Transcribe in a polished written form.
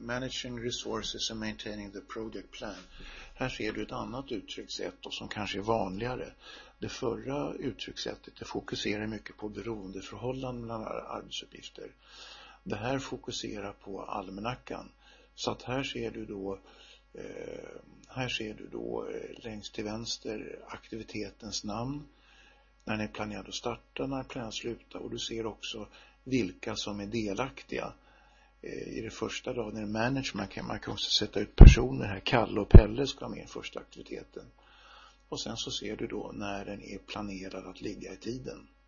Managing resources and maintaining the project plan. Här ser du ett annat uttryckssätt och som kanske är vanligare. Det förra uttryckssättet det fokuserar mycket på beroendeförhållanden mellan arbetsuppgifter. Det här fokuserar på almanackan. Så att här ser du då längst till vänster aktivitetens namn. När den är planerad att starta, när den är planerad att sluta. Och du ser också vilka som är delaktiga. I det första raden är det management. Man kan också sätta ut personer här. Kalle och Pelle ska med i första aktiviteten. Och sen så ser du då när den är planerad att ligga i tiden.